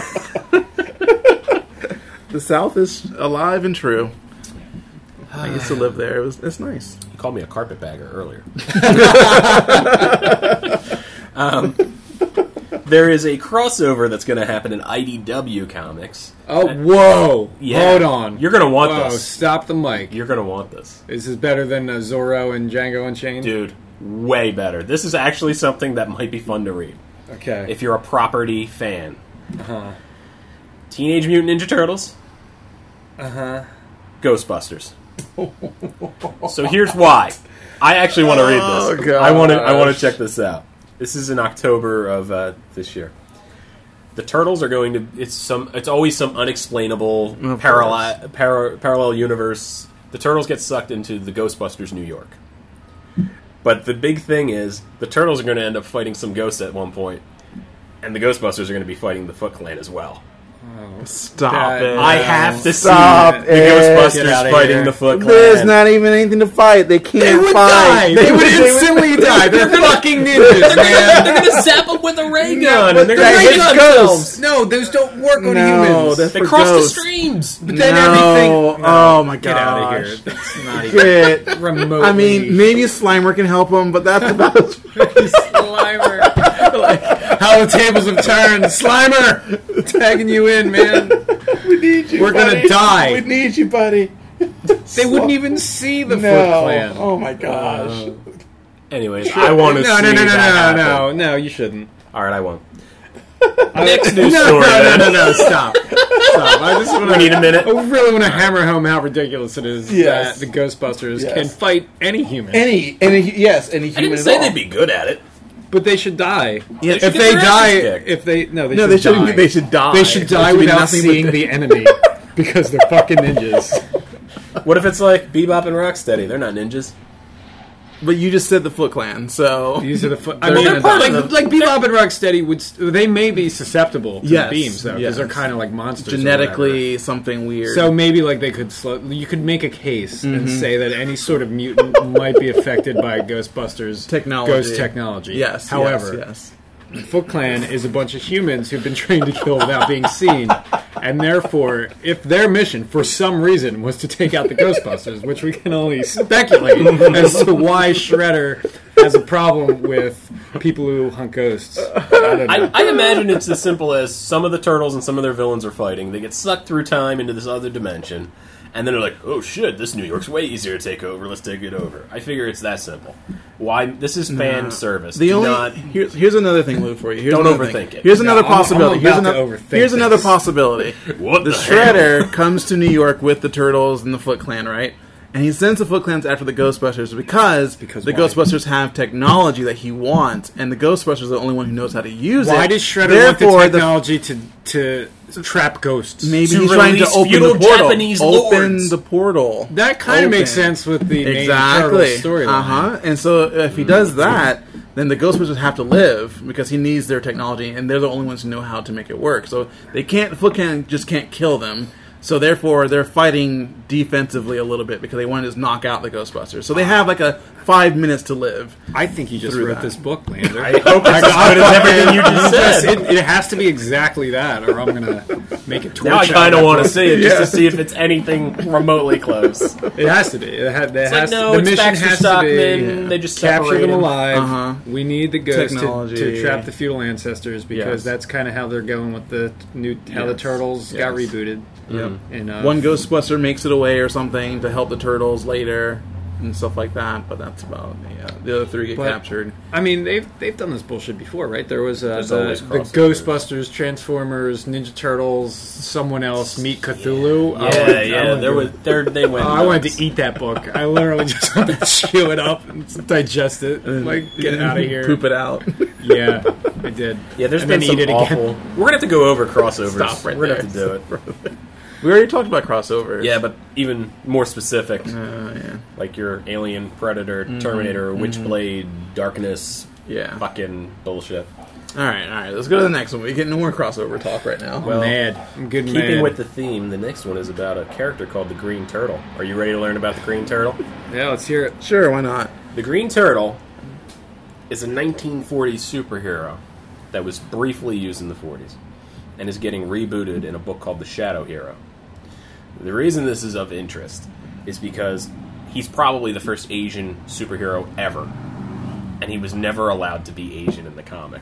The South is alive and true. I used to live there. It was. It's nice. You called me a carpetbagger earlier. um, there is a crossover that's going to happen in I D W Comics. Oh, whoa. Yeah. Hold on. You're going to want Whoa, this. stop the mic. You're going to want this. This is better than uh, Zorro and Django Unchained? Dude, way better. This is actually something that might be fun to read. Okay. If you're a property fan. Uh-huh. Teenage Mutant Ninja Turtles. Uh-huh. Ghostbusters. So here's why. I actually want to read this. Oh, I want to. I want gosh. to check this out. This is in October of uh, this year. The Turtles are going to. It's some. It's always some unexplainable Of parallel para, parallel universe. The Turtles get sucked into the Ghostbusters New York. But the big thing is the Turtles are going to end up fighting some ghosts at one point, and the Ghostbusters are going to be fighting the Foot Clan as well. Stop That- it. I have to Stop see it. the Get Ghostbusters outta fighting here. the Foot Clan. There's not even anything to fight. They can't They would fight. die. They would instantly die. They're fucking ninjas, man. They're gonna zap them with a ray gun, No, and but they're they're gonna hit ghosts. themselves. No, those don't work on No, humans. that's They for cross ghosts. the streams. But then no. everything... Oh my god. Get out of here. That's not even Get. remotely... I mean, maybe Slimer can help him, but that's about as Slimer. Like, how the tables have turned. Slimer! Tagging you in, man. We need you. We're gonna buddy. die. We need you, buddy. They wouldn't even see the Foot No. Clan. Oh my gosh. Anyways, I want to No, see no, no, no, that no, happen. no, no, you shouldn't. All right, I won't. Next No, news no, story. no, then. no, no, stop. Stop. I just want We to... need a minute. I really want to hammer home how ridiculous it is Yes. that the Ghostbusters Yes. can fight any human. Any, any, yes, any I human didn't at say all. they'd be good at it. But they should die. Yeah, should If get they their die, asses kicked. if they no, they No, should they shouldn't. die. They should die. They should die There be without nothing seeing but the enemy because they're fucking ninjas. What if it's like Bebop and Rocksteady? They're not ninjas. But you just said the Foot Clan, so These are the foot. I They're mean, gonna like, die. like Bebop and Rocksteady would. st- They may be susceptible to Yes, the beams though, because yes. they're kind of like monsters. or genetically something weird. whatever. So maybe like they could slow. You could make a case and Mm-hmm. say that any sort of mutant might be affected by Ghostbusters Technology. Ghost technology. yes, However, yes, the Foot Clan is a bunch of humans who've been trained to kill without being seen, and therefore, if their mission, for some reason, was to take out the Ghostbusters, which we can only speculate as to why Shredder has a problem with people who hunt ghosts. I don't know. I, I imagine it's as simple as some of the turtles and some of their villains are fighting. They get sucked through time into this other dimension, and then they're like, "Oh shit, this New York's way easier to take over. Let's take it over." I figure it's that simple. Why? This is fan No. service. The Do only not. here's here's another thing, Lou, for you. Here's Don't another overthink thing. it. Here's another I'm- I'm possibility. about here's to another. overthink Here's another this. possibility. What The the hell? Shredder comes to New York with the Turtles and the Foot Clan, right? And he sends the Foot Clans after the Ghostbusters because, Because the why? Ghostbusters have technology that he wants, and the Ghostbusters are the only one who knows how to use it. Why does Shredder Therefore, want the the technology to to trap ghosts? maybe To he's trying to release open feudal the portal. Japanese open lords. the portal. That kind of Open. makes sense with the main Exactly. Turtles storyline. Uh huh. And so if he does that, then the Ghostbusters have to live because he needs their technology, and they're the only ones who know how to make it work. So they can't. Foot Clan just can't kill them. So therefore, they're fighting defensively a little bit because they want to just knock out the Ghostbusters. So they have like a five minutes to live. I think you just Through wrote that. this book, Lander. I hope it's as good as everything you just Yes, said. it, it has to be exactly that, or I'm gonna make it. Now I torture kind of out want to that see it just Yeah. to see if it's anything remotely close. book. It has to be. It, ha- it It's has like, no, the it's mission Baxter has Stockman. to be They just capture separate them him. alive. Uh-huh. We need the ghost to, Technology. to trap the feudal ancestors because Yes. that's kind of how they're going with the new how the Yes. turtles got Yes. rebooted. Yep. And uh, One Ghostbuster makes it away or something to help the Turtles later and stuff like that. But that's about yeah. The other three get But- captured. I mean, they've they've done this bullshit before, right? There was uh, There's the, always the crossovers. Ghostbusters, Transformers, Ninja Turtles, someone else, Meet Cthulhu. I Yeah, wanted- I yeah. wanted There to- was there they went. Oh, I wanted nuts. to eat that book. I literally just wanted to chew it up and digest it. Like, get it out of here. Poop it out. Yeah, I did. Yeah, there's and been then some eat it awful. again. We're gonna have to go over crossovers. Stop right We're gonna there. have to do it. We already talked about crossovers. Yeah, but even more specific, Uh, yeah. like your Alien, Predator, Terminator, Witchblade, Darkness, Yeah. fucking bullshit. All right, all right. Let's go to the next one. We get no more crossover talk right now. Well, I'm mad. I'm good Keeping mad. with the theme, the next one is about a character called the Green Turtle. Are you ready to learn about the Green Turtle? Yeah, let's hear it. Sure, why not? The Green Turtle is a nineteen forties superhero that was briefly used in the forties and is getting rebooted in a book called The Shadow Hero. The reason this is of interest is because he's probably the first Asian superhero ever, and he was never allowed to be Asian in the comic.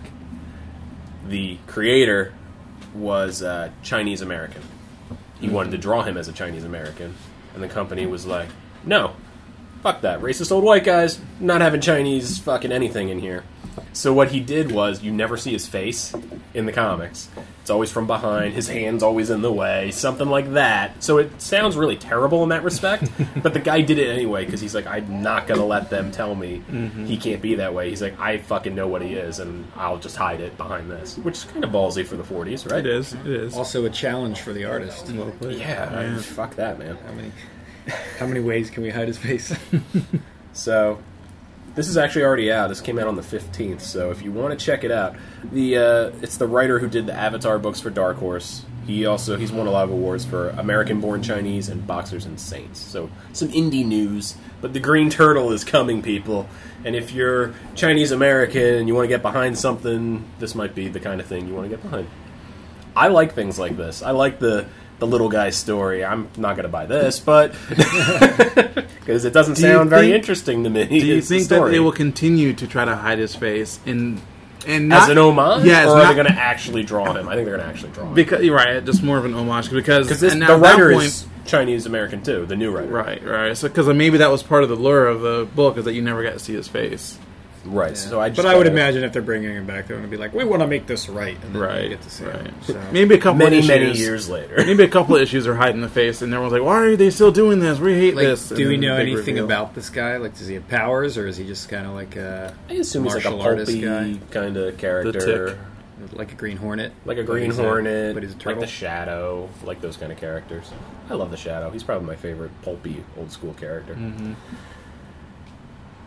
The creator was uh, Chinese American. He wanted to draw him as a Chinese American, and the company was like, no, fuck that. Racist old white guys, not having Chinese fucking anything in here. So what he did was, you never see his face in the comics. It's always from behind, his hand's always in the way, something like that. So it sounds really terrible in that respect, but the guy did it anyway, because he's like, I'm not going to let them tell me he can't be that way. He's like, I fucking know what he is, and I'll just hide it behind this. Which is kind of ballsy for the forties, right? It is. It is. Also, a challenge for the artist. Yeah, I- fuck that, man. How many? How many ways can we hide his face? So, this is actually already out. This came out on the fifteenth, so if you want to check it out, the uh, it's the writer who did the Avatar books for Dark Horse. He also he's won a lot of awards for American-Born Chinese and Boxers and Saints. So some indie news, but the Green Turtle is coming, people. And if you're Chinese American and you want to get behind something, this might be the kind of thing you want to get behind. I like things like this. I like the the little guy's story. I'm not going to buy this, but because it doesn't Do you sound very think- interesting to me. Do you It's the think that story. they will continue to try to hide his face in and not, as an homage, Yeah, it's or are not, they going to actually draw him? I think they're going to actually draw him. because you're right, just more of an homage because Because and the at that writer point- is Chinese American too, the new writer. right, right. So because maybe that was part of the lure of the book is that you never got to see his face. Right. So I just but I would gotta- imagine if they're bringing him back, they're going to be like, "We want to make this right," and then Right, you get to see right. him. So. Maybe a couple many of issues, many years later. maybe a couple of issues are hiding the face, and everyone's like, "Why are they still doing this? We hate Like, this." And do we then the know big anything reveal. about this guy? Like, does he have powers, or is he just kind of like a I assume he's like a martial artist pulpy guy, kind of character, Tick. like a Green Hornet, like a But Green he's a- Hornet, but he's a like turtle. the Shadow, like those kind of characters. I love the Shadow. He's probably my favorite pulpy old school character. Mm-hmm.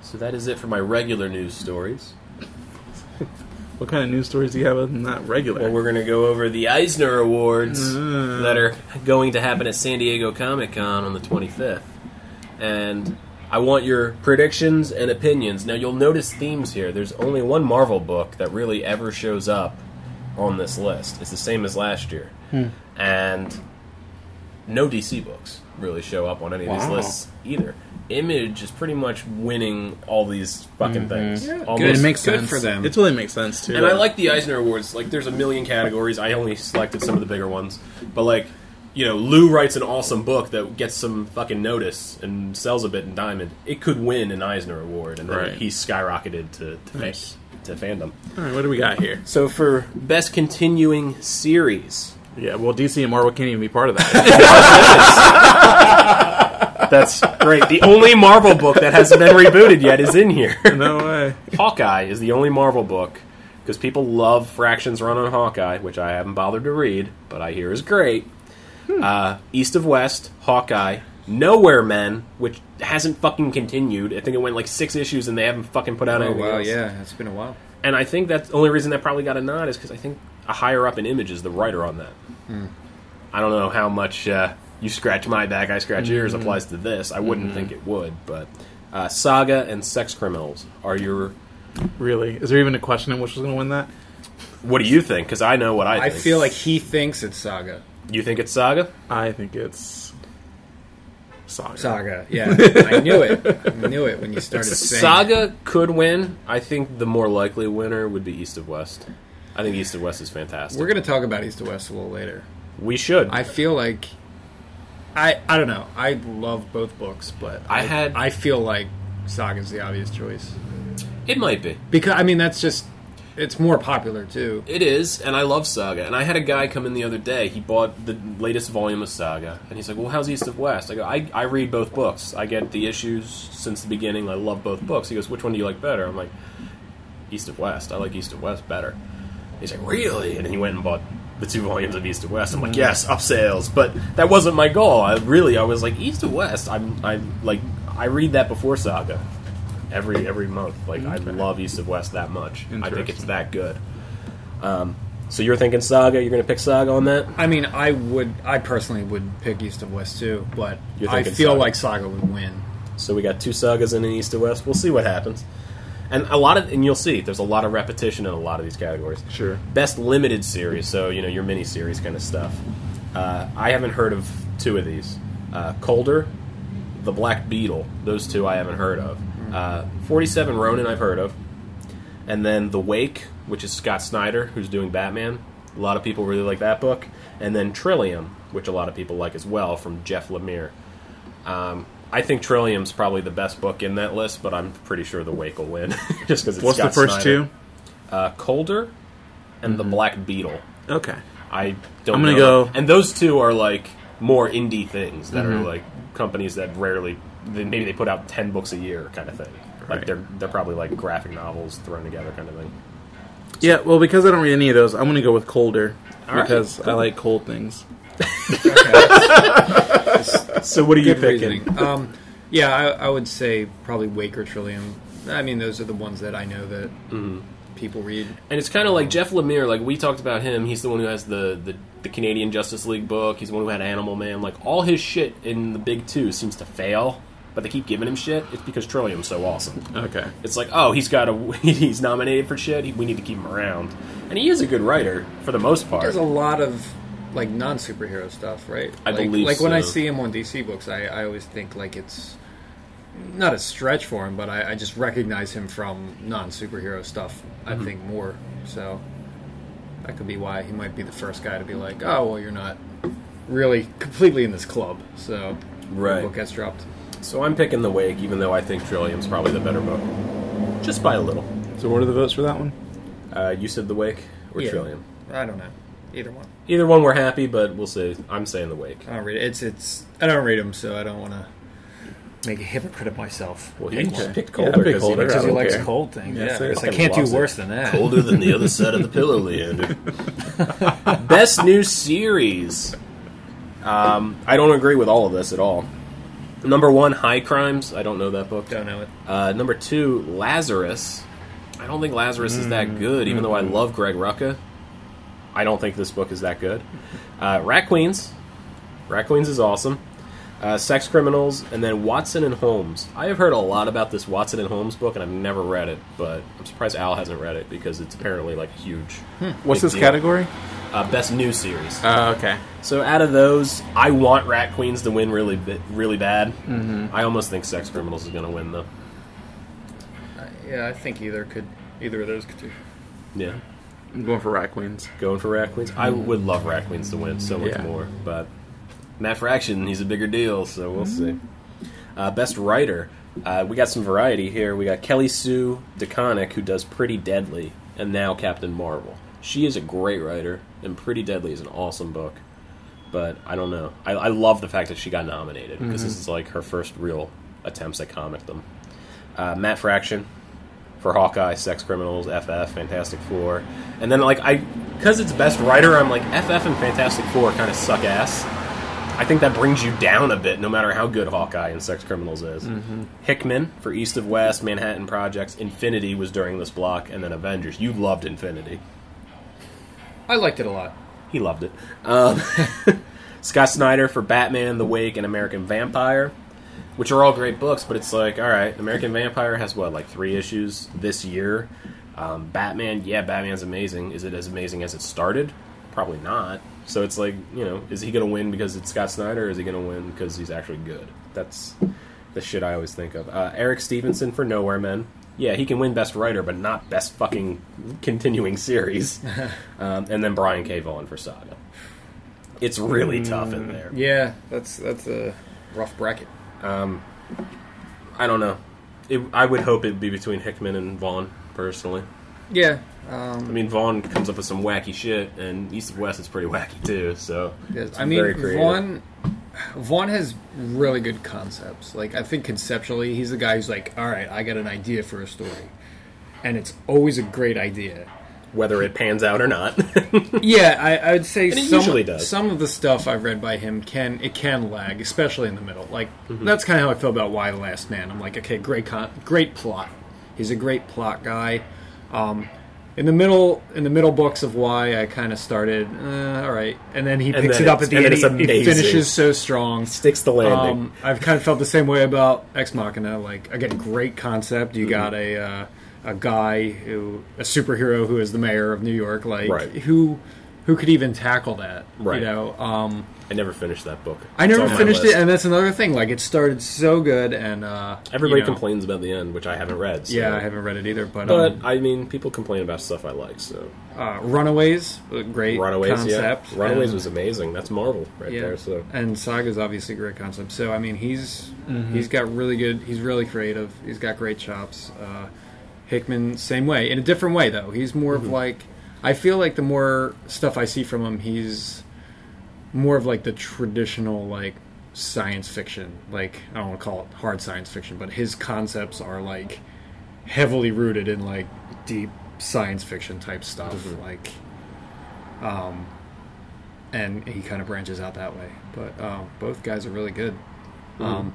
So that is it for my regular news stories. What kind of news stories do you have other than that regular? Well, we're going to go over the Eisner Awards Uh. that are going to happen at San Diego Comic-Con on the twenty-fifth. And I want your predictions and opinions. Now, you'll notice themes here. There's only one Marvel book that really ever shows up on this list. It's the same as last year. Hmm. And no D C books really show up on any of these Wow. lists either. Image is pretty much winning all these fucking things. Yeah, Almost. good. It makes Good sense for them. It totally makes sense too. And I like the Eisner Awards. Like, there's a million categories. I only selected some of the bigger ones. But, like, you know, Lou writes an awesome book that gets some fucking notice and sells a bit in Diamond. It could win an Eisner Award, and then Right. he's skyrocketed to to, Nice. fa- to fandom. All right, what do we got here? So for Best Continuing Series, Yeah, well, D C and Marvel can't even be part of that. that's great. The only Marvel book that hasn't been rebooted yet is in here. No way. Hawkeye is the only Marvel book because people love Fraction's run on Hawkeye, which I haven't bothered to read, but I hear is great. Uh, East of West, Hawkeye, Nowhere Men, which hasn't fucking continued. I think it went like six issues and they haven't fucking put out Oh, anything wow, else. yeah, it's been a while. And I think that's the only reason that probably got a nod is because I think a higher up in Image is the writer on that. Hmm. I don't know how much uh, you scratch my back, I scratch yours applies to this. I wouldn't think it would, but uh, Saga and Sex Criminals are your... Really? Is there even a question of which was going to win that? What do you think? Because I know what I I think. feel like he thinks it's Saga. You think it's Saga? I think it's Saga. Saga, yeah. I knew it. I knew it when you started saying Saga could win. I think the more likely winner would be East of West. I think East of West is fantastic. We're going to talk about East to West a little later. we should. I feel like I I don't know. I love both books, but I had- I feel like Saga's the obvious choice It might be. because I mean that's just it's more popular too. It is, and I love Saga. And I had a guy come in the other day. He bought the latest volume of Saga, and he's like, well, how's East of West? I go, I, I read both books. I get the issues since the beginning. I love both books. He goes, which one do you like better? I'm like, East of West. I like East of West better. He's like, really? And he went and bought the two volumes of East of West. I'm like, yes, up sales. But that wasn't my goal. I really, I was like, East of West. I'm, I'm like, I read that before Saga. Every every month, like I love East of West that much. I think it's that good. Um, so you're thinking Saga? You're going to pick Saga on that? I mean, I would I personally would pick East of West too, but You're I thinking feel Saga. like Saga would win. So we got two Sagas in an East of West. We'll see what happens. And a lot of, and you'll see, there's a lot of repetition in a lot of these categories. Sure. Best limited series, so you know your mini series kind of stuff. Uh, I haven't heard of two of these. Uh, Colder, The Black Beetle. Those two I haven't heard of. Uh, forty-seven Ronin I've heard of. And then The Wake, which is Scott Snyder, who's doing Batman. A lot of people really like that book. And then Trillium, which a lot of people like as well, from Jeff Lemire. Um, I think Trillium's probably the best book in that list, but I'm pretty sure The Wake will win. Just because it's What's Scott the first Snyder. two? Uh, Colder and The Black Beetle. Okay. I don't I'm gonna know. go- And those two are like more indie things that Mm-hmm. are like companies that rarely, they, maybe they put out ten books a year kind of thing. Like Right. they're they're probably like graphic novels thrown together kind of thing. Yeah, well, because I don't read any of those, I'm going to go with Colder. All right, because I like cold things. So what are you Good picking? reasoning. Um, yeah, I, I would say probably Wake or Trillium. I mean, those are the ones that I know that Mm-hmm. people read. And it's kind of like Jeff Lemire. Like we talked about him. He's the one who has the, the the Canadian Justice League book. He's the one who had Animal Man. Like all his shit in the big two seems to fail, but they keep giving him shit. It's because Trillium's so awesome. Okay. It's like, oh, he's got a he's nominated for shit. We need to keep him around, and he is a good writer for the most part. There's a lot of like non superhero stuff, right? I like, believe Like when I so. see him on D C books, I, I always think like it's not a stretch for him, but I, I just recognize him from non superhero stuff. I Mm-hmm. think more so. That could be why he might be the first guy to be like, oh, well, you're not really completely in this club, so Right. the book gets dropped. So I'm picking The Wake, even though I think Trillium's probably the better book, just by a little. So what are the votes for that one? Uh, you said The Wake or Yeah. Trillium? I don't know. Either one. Either one we're happy, but we'll see. I'm saying The Wake. I don't read it. It's it's. I don't read them, so I don't want to make a hypocrite of myself. Well, he Okay. just picked Yeah, Colder pick because Colder. he, I Because he don't likes care. cold things. Yeah, Yeah, so I guess I fucking can't do loves it. worse than that. colder than the other side of the pillow, Leander. Best new series. Um, I don't agree with all of this at all. Number one, High Crimes. I don't know that book. Don't know it. Uh, number two, Lazarus. I don't think Lazarus is that good, even though I love Greg Rucka. I don't think this book is that good. Uh, Rat Queens. Rat Queens is awesome. Uh, Sex Criminals, and then Watson and Holmes. I have heard a lot about this Watson and Holmes book, and I've never read it, but I'm surprised Al hasn't read it, because it's apparently like huge. What's big this deal. category? Uh, best new series. Oh, okay. So out of those, I want Rat Queens to win really bi- really bad. Mm-hmm. I almost think Sex Criminals is going to win, though. Uh, yeah, I think either could either of those could do. Yeah. I'm going for Rat Queens. Going for Rat Queens? I would love Rat Queens to win so much Yeah. more, but Matt Fraction, he's a bigger deal, so we'll see. Uh, best Writer. Uh, we got some variety here. We got Kelly Sue DeConnick, who does Pretty Deadly, and now Captain Marvel. She is a great writer, and Pretty Deadly is an awesome book. But I don't know. I, I love the fact that she got nominated, because this is like her first real attempts at comicdom. Uh, Matt Fraction for Hawkeye, Sex Criminals, F F, Fantastic Four. And then, like, I because it's best writer, I'm like, F F and Fantastic Four kind of suck ass. I think that brings you down a bit, no matter how good Hawkeye and Sex Criminals is. Mm-hmm. Hickman for East of West, Manhattan Projects, Infinity was during this block, and then Avengers. You loved Infinity. I liked it a lot. He loved it. Um, Scott Snyder for Batman, The Wake, and American Vampire, which are all great books, but it's like, all right, American Vampire has, what, like three issues this year? Um, Batman, yeah, Batman's amazing. Is it as amazing as it started? Probably not. So it's like, you know, is he going to win because it's Scott Snyder, or is he going to win because he's actually good? That's the shit I always think of. Uh, Eric Stevenson for Nowhere Men. Yeah, he can win Best Writer, but not Best fucking continuing series. um, and then Brian K. Vaughan for Saga. It's really tough in there. Yeah, that's that's a rough bracket. Um, I don't know. It, I would hope it'd be between Hickman and Vaughn, personally. Yeah. I Um, mean, Vaughn comes up with some wacky shit, and East of West is pretty wacky, too, so it's I mean, very creative. Vaughn, Vaughn has really good concepts. Like, I think conceptually, he's the guy who's like, all right, I got an idea for a story. And it's always a great idea. Whether it pans out or not. Yeah, I, I would say And it some, usually does. some of the stuff I've read by him can it can lag, especially in the middle. Like that's kind of how I feel about Why the Last Man. I'm like, okay, great, con- great plot. He's a great plot guy. Um, in the middle, in the middle books of Why, I kind of started, uh, all right, and then he And picks then it up it's- at the and end. then it's He, he amazing. finishes so strong. Sticks the landing. Um, I've kind of felt the same way about Ex Machina. Like, again, great concept. You Mm-hmm. got a uh, a guy who a superhero who is the mayor of New York. Like, Right. who who could even tackle that? Right. You know. Um, I never finished that book. I It's never on my finished list. it, and that's another thing. Like, it started so good, and uh, Everybody you know, complains about the end, which I haven't read. So. Yeah, I haven't read it either. But, But, um, I mean, people complain about stuff I like, so... uh, Runaways, a great Runaways, concept. yeah. Runaways and- was amazing. That's Marvel right yeah, there, so... and Saga's obviously a great concept. So I mean, he's Mm-hmm. he's got really good. He's really creative. He's got great chops. Uh, Hickman, same way, in a different way though. He's more Mm-hmm. of like, I feel like the more stuff I see from him, he's more of like the traditional like science fiction. Like, I don't want to call it hard science fiction, but his concepts are like heavily rooted in like deep science fiction type stuff. Mm-hmm. Like, um, and he kind of branches out that way. But um, both guys are really good. Mm-hmm. Um,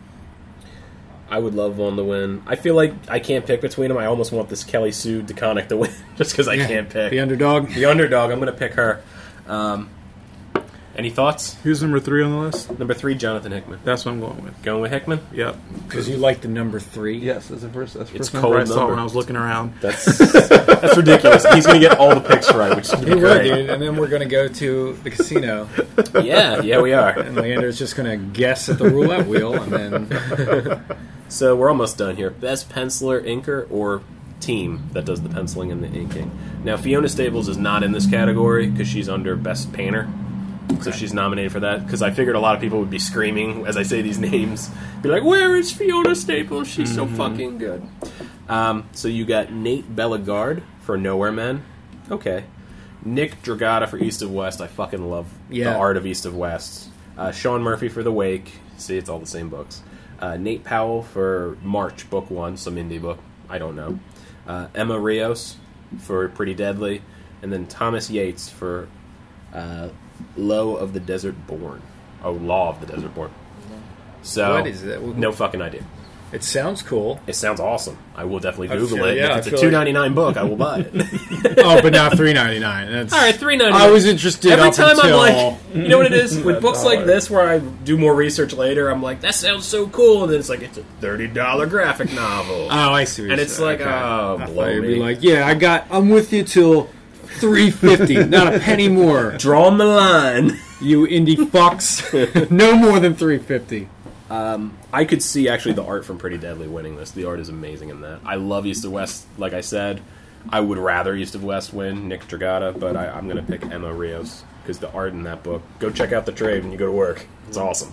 I would love Vaughn to win. I feel like I can't pick between them. I almost want this Kelly Sue DeConnick to win, just because I yeah, can't pick. the underdog. The underdog, I'm going to pick her. Um, any thoughts? Who's number three on the list? Number three, Jonathan Hickman. That's what I'm going with. Going with Hickman? Yep. Because you like the number three. Yes, that's the first. That's the It's first number I cold saw number. when I was looking around. That's that's ridiculous. He's going to get all the picks right, which is going He to be would, great. dude. And then we're going to go to the casino, Yeah, yeah, we are. and Leander's just going to guess at the roulette wheel, and then So we're almost done here. Best penciler, inker, or team that does the penciling and the inking. Now, Fiona Staples is not in this category because she's under best painter. So she's nominated for that because I figured a lot of people would be screaming as I say these names. Be like, where is Fiona Staples? She's so fucking good. Um, so you got Nate Bellegarde for Nowhere Men. Okay. Nick Dragata for East of West. I fucking love Yeah. the art of East of West. Uh, Sean Murphy for The Wake. See, it's all the same books. Uh, Nate Powell for March, book one, some indie book. I don't know. Uh, Emma Rios for Pretty Deadly. And then Thomas Yates for uh, Low of the Desert Born. Oh, Law of the Desert Born. So What is that? No fucking idea. It sounds cool. It sounds awesome. I will definitely I Google feel- it. yeah, I if it's a feel two ninety nine book, I will buy it. Oh, but not three ninety nine. That's All right, three ninety nine. I was interested Every up time until I'm like, you know what it is with books like this, where I do more research later. I'm like, that sounds so cool, and then it's like it's a thirty dollar graphic novel. Oh, I see. What And you're it's saying. like, Okay. oh, I thought blow you'd me. be like, yeah, I got. I'm with you till three fifty, not a penny more. Drawing the line. You indie fucks, no more than three fifty. I could see actually the art from Pretty Deadly winning this. The art is amazing in that. I love East of West. Like I said, I would rather East of West win Nick Dragata, but I, I'm going to pick Emma Rios because the art in that book. Go check out the trade when you go to work. It's awesome.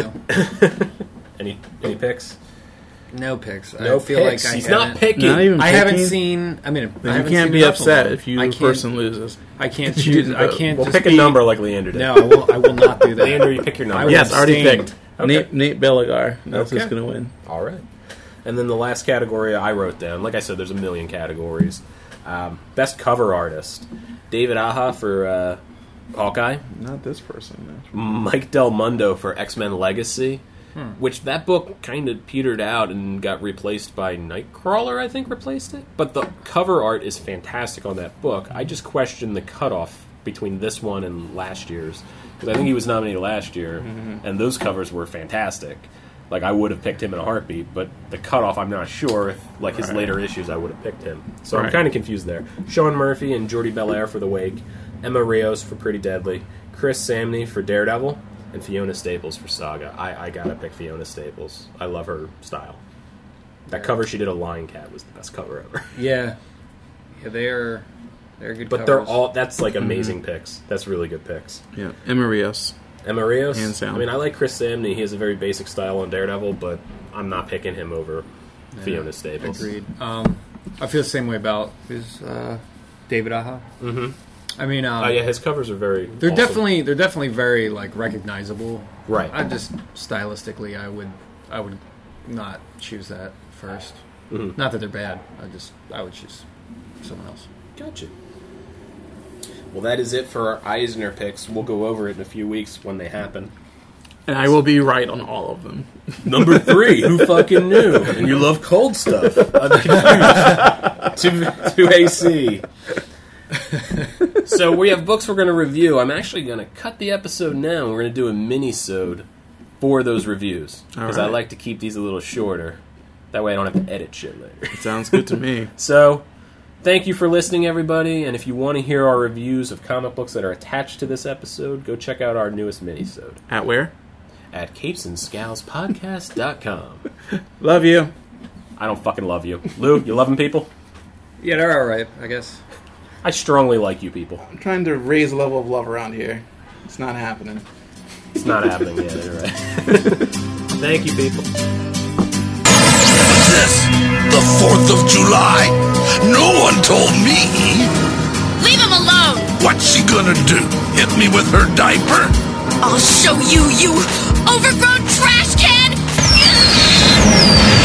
any any picks? No picks. No I feel picks. like I He's haven't- not picking. Not even I haven't picking? seen. I mean, I Then haven't you can't seen be enough of upset them. if you I the can't- person loses. I can't You choose. didn't I vote. can't. We'll just pick a be- number like Leander did. No, I will. I will not do that. Leander, you pick your number. I will Yes, already abstain. picked. Okay. Nate, Nate Belligar. That's Okay. who's going to win. All right. And then the last category I wrote down, like I said, there's a million categories. Um, best cover artist. David Aja for uh, Hawkeye. Not this person. No. Mike Del Mundo for X-Men Legacy. Which that book kind of petered out and got replaced by Nightcrawler, I think replaced it. But the cover art is fantastic on that book. I just question the cutoff between this one and last year's. Because I think he was nominated last year, mm-hmm. and those covers were fantastic. Like, I would have picked him in a heartbeat, but the cutoff, I'm not sure if, like, his Right. later issues, I would have picked him. So I'm Right. kind of confused there. Sean Murphy and Jordi Belair for The Wake, Emma Rios for Pretty Deadly, Chris Samney for Daredevil, and Fiona Staples for Saga. I, I gotta pick Fiona Staples. I love her style. That cover she did of Lion Cat was the best cover ever. Yeah, yeah, they are. They're good. But covers. they're all, that's like amazing picks. That's really good picks. Yeah, Emma Rios. Emma Rios, Hands down. I mean, I like Chris Samney. He has a very basic style on Daredevil, but I'm not picking him over Fiona Staples. Agreed. Um, I feel the same way about is uh, David Aja. Mm-hmm. I mean, um, Oh yeah, his covers are very. they're awesome. definitely they're definitely very like recognizable. Right. I just stylistically, I would I would not choose that first. Mhm. Not that they're bad. I just I would choose someone else. Gotcha. Well, that is it for our Eisner picks. We'll go over it in a few weeks when they happen. And I will be right on all of them. Number three, who fucking knew? And you love cold stuff. I'm confused. to, to A C. So we have books we're going to review. I'm actually going to cut the episode now. And we're going to do a mini-sode for those reviews. Because I Alright. like to keep these a little shorter. That way I don't have to edit shit later. Sounds good to me. So, thank you for listening, everybody. And if you want to hear our reviews of comic books that are attached to this episode, go check out our newest mini-sode At where? at capes and scowls podcast dot com. Love you. I don't fucking love you. Lou, you loving people? Yeah, they're all right, I guess. I strongly like you people. I'm trying to raise the level of love around here. It's not happening. It's not happening yet, you're right. Thank you, people. This, the fourth of July? No one told me. Leave him alone! What's she gonna do? Hit me with her diaper? I'll show you, you overgrown trash can!